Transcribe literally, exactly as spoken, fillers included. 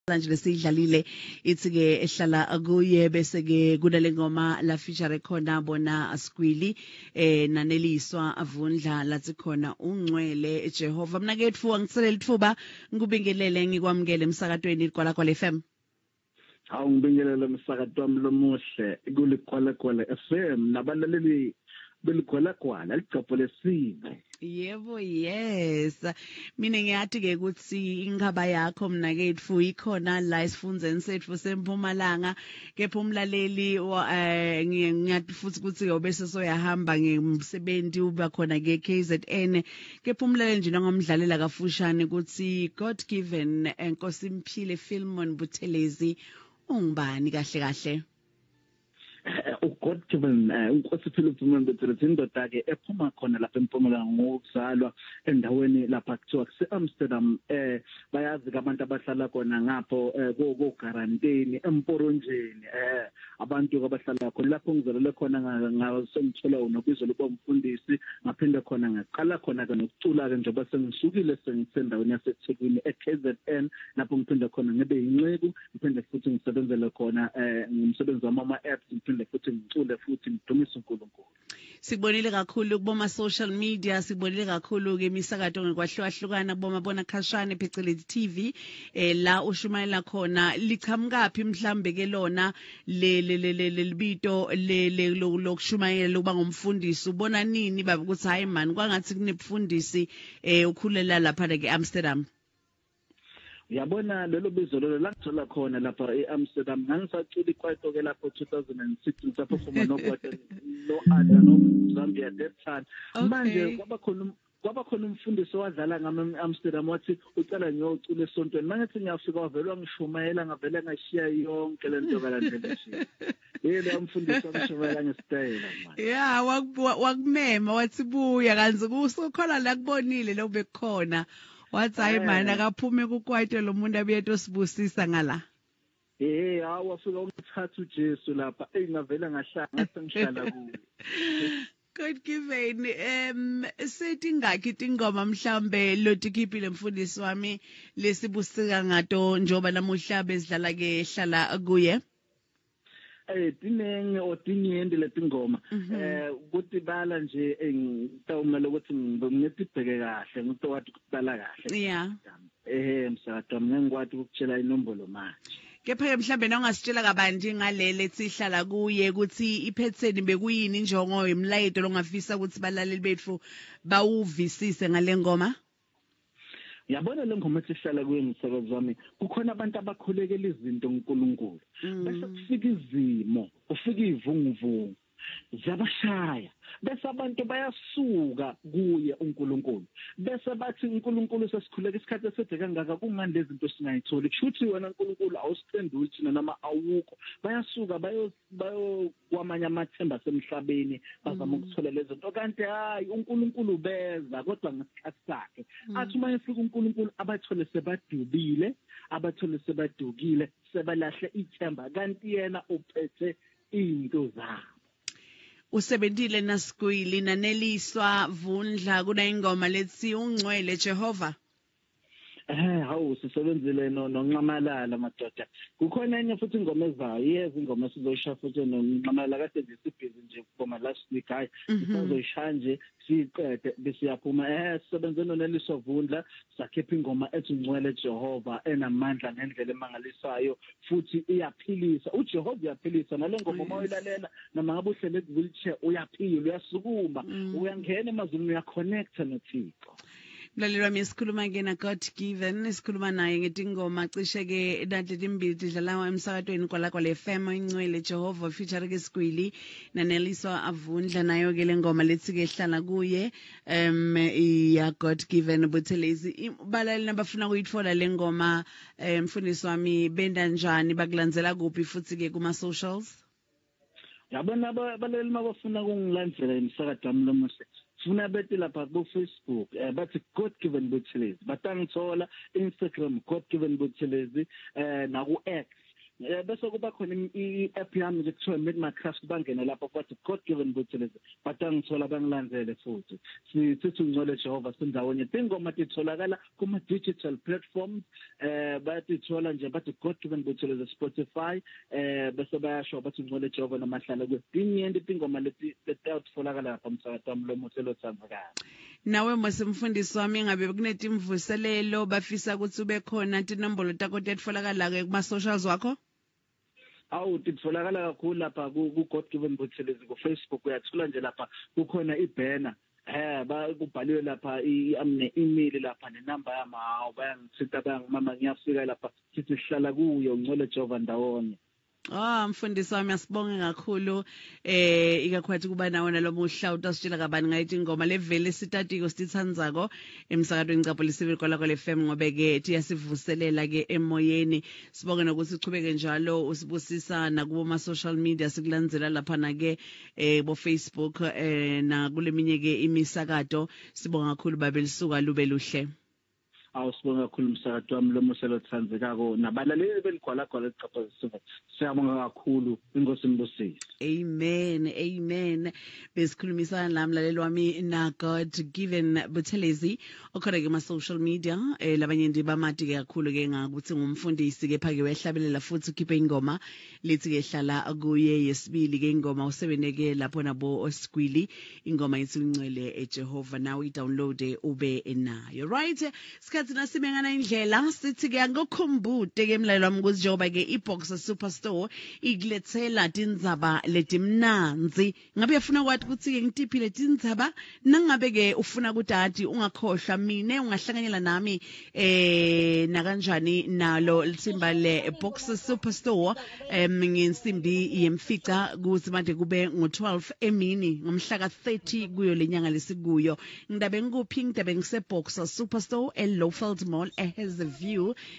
manje lesiyidlalile ithi ke ehlala kuye bese ke kunale ngoma la feature khona bona Askwili eh naneliswa avundla lathi khona ungcwele Jehova. Mina ke ethu angiselela ithuba ngikubingelele ngikwamukele emsakatweni kwala kwala F M. Hawu ngibingelele emsakatweni wami lomuhle kulikwala kwala F M nabalaleli belikwala kwala licapho lesibe. Yebo yes mina ngiyathi ke ukuthi ingaba yakho mina ke ethu ikhona la isifundzeni sethu sempumalanga kepha umlaleli ngiyathi futhi ukuthi yobese soyahamba ngemsebenzi uba khona ke K Z N kepha umlaleli nje nongomdlalela kafushane ukuthi God given Nkosimphile Philemon Buthelezi ungubani kahle kahle? God given uNkosiphile Philemon Buthelezi indoda ke ephuma khona lapha eMpumalanga ngokuzalwa endaweni lapha kuthiwa kuse-Amsterdam eh bayazi abantu abahlala khona ngapho ko quarantine emporonjeni eh abantu abahlala khona lapho ngizalele khona ngasengithola unobizo lokuba umfundisi ngaphinde khona ngaqala khona ke nokucula ke njengoba sengisukile sengisendaweni yaseThekwini e-K Z N lapho ngiphinde khona ngibe yinceku ngiphinde futhi ngisebenzele khona eh ngumsebenzi wama apps ngiphinde futhi ngicule futhi ngidumise uNkulunkulu. Sibonile kakhulu kuboma social media, sibonile kakhulu ke imisakato ngekwahlukana kubomabona khashane phecelezi T V eh la ushumayela khona lichamukapi mhlambe ke lona le le libito le lokushumayela lokuba ngumfundisi ubona nini baba ukuthi hayi man kwangathi kunebufundisi eh ukhulela lapha ke Amsterdam? Uyabona lelo bizo lelo langithola khona lapha eAmsterdam ngangisacula ikwaito ke lapho two thousand six ngisaphuma nokwaito no Ada no Zambia that time manje kwaba khona kwaba khona umfundisi owadlala ngami eAmsterdam wathi ucela ngiyocula esontweni mangathi ngiyafika wavelwa ngishumayela ngavele ngashiya yonke lento kalandela nje yena umfundisi wamishumayela ngesitayela manje yeah wakumema wathi buya kanzi kusokhona la kubonile lo bekhona wathi hayi mana akaphume kukwaito lo muntu abeyeto sibusisa ngala. Eh hawa wafika umthatha uJesu lapha engavela ngahlanga ngasengihlala kuwe. God given em sethi ngakhi ingoma mhlambe lotikipile mfundisi wami lesibusika ngato njoba namuhla bezidlala ke hlala kuye. Eh dinenge odingende letingoma eh ukuthi bala nje ngitawumela ukuthi ngibheke kahle ngito wathi kubala kahle yeah eh msakadwa ngengikwathi ukutshela inombolo manje kepha mhlambe nawungasitshela kabanje ngalele sihlala kuye ukuthi iphetheni bekuyini injongo yemlayito longafisa ukuthi balaleli bethu bawuvisise ngale ngoma. Yabona le ngoma esihlala kuye umsebenzi wami kukhona abantu abakhulekela izinto uNkulunkulu bese kufika izimo ufika ivunguvungu zabashaya bese abantu bayasuka kuye uNkulunkulu bese bathi uNkulunkulu sesikhuleka isikhathi eside kangaka kungani lezi zinto singayitholi kushuthi wena uNkulunkulu awusiphenduli thina noma awukho bayasuka bayo bayo kwamanye amathemba semhlabeni bazama ukuthola lezi zinto kanti hayi uNkulunkulu beza kodwa ngesikhathi sakhe athi uma efika uNkulunkulu abathole sebadubile abathole sebadukile sebalahle ithemba kanti yena uphethe into zabo. Usebentile naSkwili naneliswa vundla kuna ingoma lethi ungcwele Jehova. Eh hawu sisebenzile no nonqamalala madoda kukhona enye futhi ingoma ezayo yes ingoma sizoyisha futhi nonqamalala kade nje sibhizi nje kuma last week hayi sizoyisha nje siqede besiyaphuma eh sisebenze noneliswa vundla sakhipha ingoma ethi ungcwele Jehova enamandla ngendlela emangalisayo futhi iyaphilisa uJehova uyaphilisa nale ngoma uma uyilalela noma ngabe uhlele ku wheelchair uyaphila uyasukuma uyangena emazulwini uyaconnecta noThixo. Mlaleli wami sikhuluma ke na God given sikhuluma naye ngetingoma cishe ke nanhle timbili tidlala emsakatweni kwala kwala F M ingcwele Jehova feature ke Skwili naneliswa avundla nayo ke lengoma lethi ke hlala kuye em ya God given Buthelezi balaleli nabafuna ukuyitfola lengoma mfundisi wami benda njani bakulandzela kuphi futhi ke kuma socials. Yabona abalaleli mabafuna ukungilandzela emsakatweni wami lomuhle funa bethi lapha ku Facebook eh bathi God given Buthelezi batangithola Instagram God given Buthelezi eh na ku X eh bese kuba khona i-app yami nje kuthiwa Midmacraft bangena lapho kwathi God given Buthelezi but angithola bangilandzele futhi sithi ungcwele Jehova sindawonye ingoma titholakala kuma digital platforms eh bayatithola nje bathi God given Buthelezi Spotify eh bese bayasho bathi ungcwele Jehova namahlala kwesinyenti ingoma leti letawutfolakala lapha umsakazo wami lomuthelo tsandzakala. Nawe masimfundisi wami ngabe kunetimvuselelo bafisa ukuthi ube khona tinombolo takho tetfolakala ke kuma socials wakho? Awu titfolakala kakhulu lapha ku God given Buthelezi ku Facebook uyathola nje lapha kukhona ibanner eh ba kubhaliwe lapha i email lapha nenamba yami hawo bayangithinta bangimama ngiyafika lapha sithi sihlala kuyo ungcwele Jehova ndawonye. Ah mfundisi wami asibonge kakhulu eh ikakhwathi kuba nawe nalomuhla utasitshela kabani ngayithi ingoma levele sitatiko sititsandzako emsakadweni Ngcapholi Civil kwala kwale F M ngobe ke tiyasivuselela ke emoyeni sibonge nokuthi sichubeke njalo usibusisa na kubo ma social media sikulandzela lapha na ke eh bo Facebook eh na kuleminye ke imisakato sibonga kakhulu babelisuka lube luhle. Awusibonga kakhulu umsakazo wami lomuselo tsandzekako nabalaleli beligwala gwala Ngcapholi Civil siyabonga kakhulu inkosi imbusise. Amen, amen. Besikhulumisana la mlaleli wami na God given Buthelezi okhona ke ma social media eh labanye ndi bamati ke kakhulu ke ngakuthi ngumfundisi ke phake wehlabelela futhi ukhiphe ingoma lithi ke hlala kuye yesibili ke ingoma usebeneke lapho nabo oskwili ingoma yithi ungcwele eJehova nawe i-download ube nayo right. Sikhathi nasimengana indlela sithi ke angikhumbute ke mlaleli wami ukuthi njengoba ke iBoxer Superstore ikulethela tindzaba letimnanzi ngabe ufuna kwathi ukuthi ke ngitiphile tindzaba nangabe ke ufuna ukuthi athi ungakhohlwa mine ungahlanganyela nami eh na kanjani nalo litsimba le Boxer Superstore em ngensimbi yemfica kuthi manje kube ngo twelve emini ngomhla ka thirty kuyo lenyanga lesikuyo ndabe ngikuphi ndabe ngise Boxer Superstore eLowveld Mall ehas a view